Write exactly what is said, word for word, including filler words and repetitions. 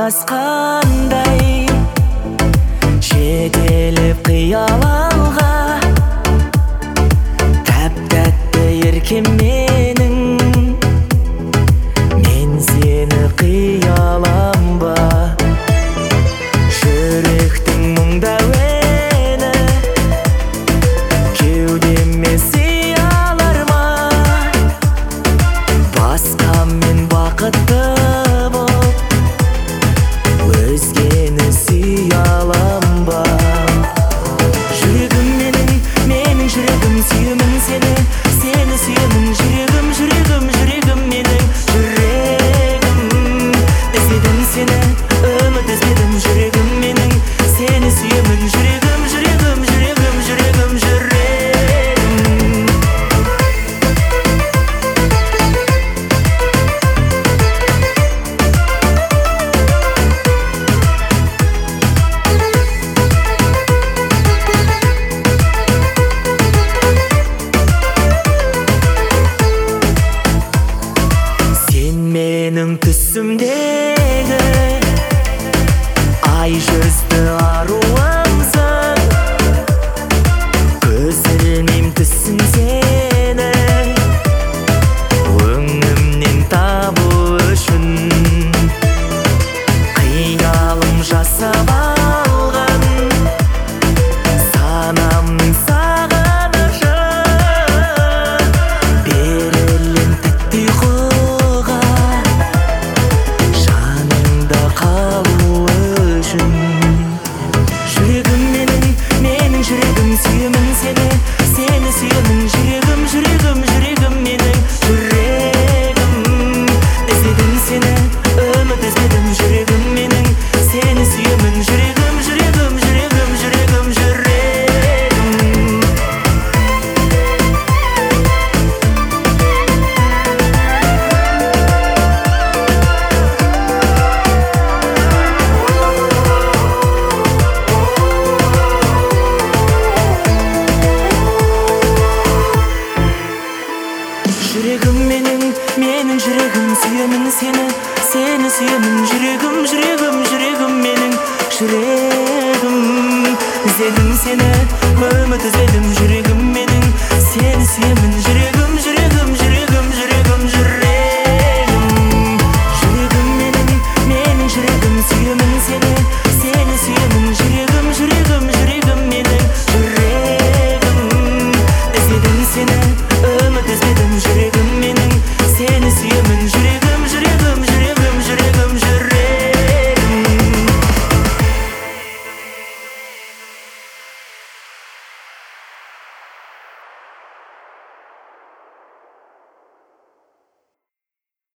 басқандай жетелеп қияланға тәп-тәтті еркем менің, мен сені қиялам ба? Жүректің мұңда өні кеудеме сый алар ма? Басқамен бақытты өзгені сүй алам ба? Жүрегім менің, менің жүрегім, сүйемін сені, сені сүйемін. Жүрегім, жүрегім, жүрегім менің, жүрегім. Іздедім сені, үміт іздедім. Жүрегім менің, сені сүйемін. Жүрегім, жүрегім, жүрегім, жүрегім, жүрегім. Менің түсімдегі ай жүзді аруымсың, көз ілмейм түсін сені өңімнен табу үшін. Қиялым жасап алған санамның сағынышы, берілем тәтті ұйқыға қалу үшін. Жүрегім менің, менің жүрегім, сүйемін сені, сені сүйемін. Жүрегім, жүрегім, жүрегім менің, жүрегім. Іздедім сені, үміт іздедім. Жүрегім менің, сені сүйемін. Жүрегім, жүрегім, жүрегім, жүрегім, жүрегім. Жүрегім менің, менің жүрегім, сүйемін сені, сені сүйемін. Жүрегім, жүрегім, жүрегім менің, жүрегім. Іздедім сені, үміт іздедім. Жүрегім менің, сені сүйемін.